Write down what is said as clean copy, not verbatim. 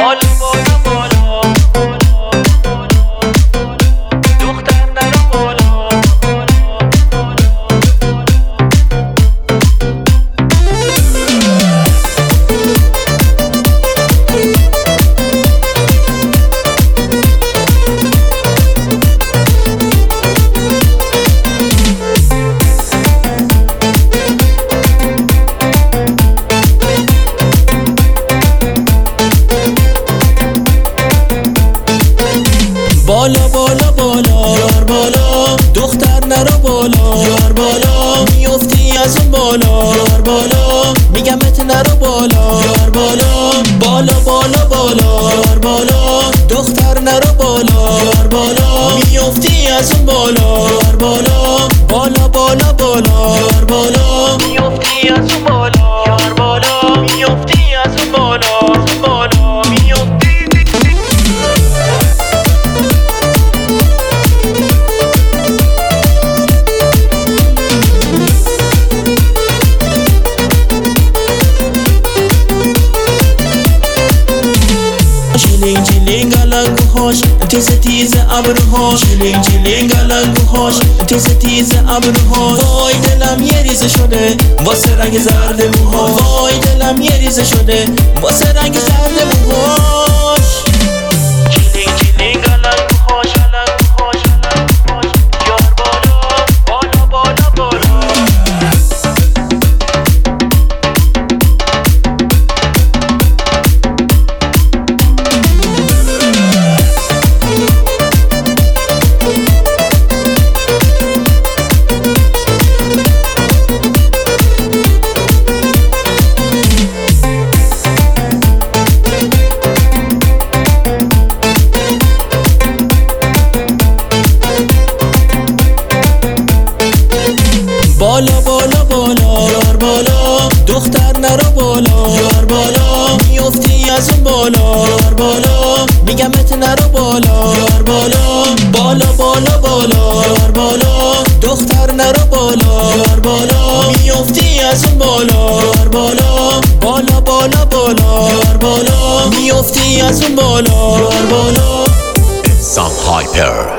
بالا بالا بالا دختر نرو بالا بالا بالا بالا یار بالا دختر نرو بالا یار بالا میفتی از اون بالا یار بالا میگمت نرو بالا یار بالا بالا بالا بالا یار بالا دختر نرو بالا یار بالا میفتی از اون بالا یار بالا بالا بالا بالا یار بالا میفتی از اون بالا یار بالا میفتی از اون بالا میفتی جلینگ جلینگ علنگوهاش تیز تیز ابروهاش جلینگ جلینگ علنگوهاش تیز تیز ابروهاش وای دلم یه ریزه شده واسه رنگ زرد موهاش وای دلم یه ریزه شده واسه رنگ زرد موهاش جلینگ جلینگ علنگوهاش یار بالا بالا بالا بالا بالا بالا بالا یار بالا دختر نرو بالا یار بالا میفتی از اون بالا یار بالا میگمت نرو بالا یار بالا بالا بالا بالا یار بالا دختر نرو بالا یار بالا میفتی از اون بالا یار بالا بالا بالا بالا یار بالا میفتی از اون بالا یار بالا Some hyper